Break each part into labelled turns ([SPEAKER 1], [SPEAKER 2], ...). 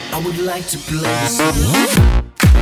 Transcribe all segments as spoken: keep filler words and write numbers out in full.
[SPEAKER 1] I would like to play this song.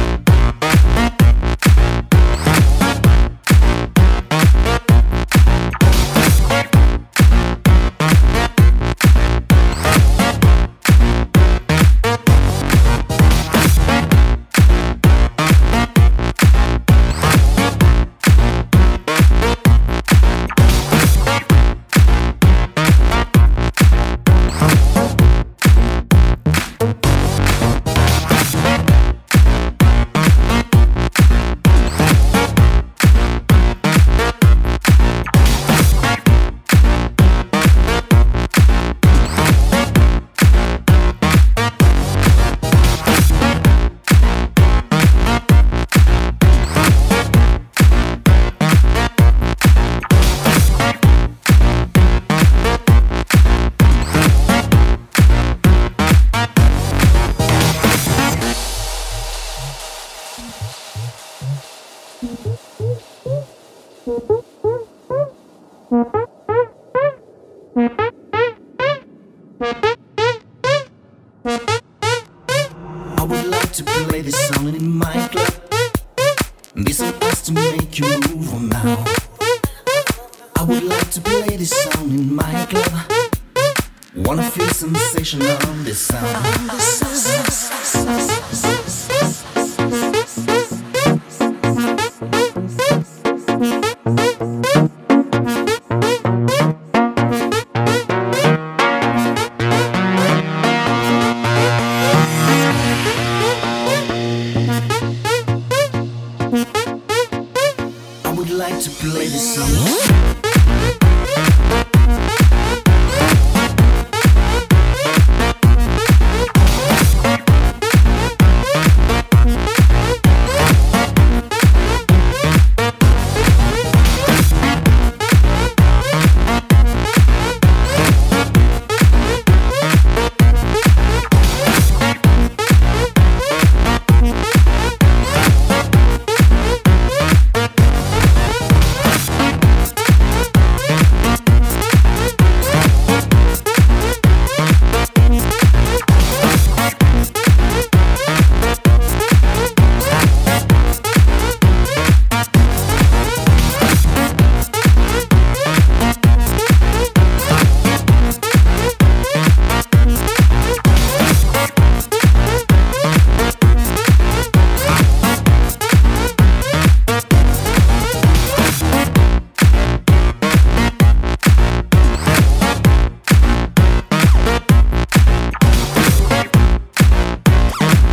[SPEAKER 1] I would like to play this song in my club. This song has to make you move on now. I would like to play this song in my club. Wanna feel sensation on this sound.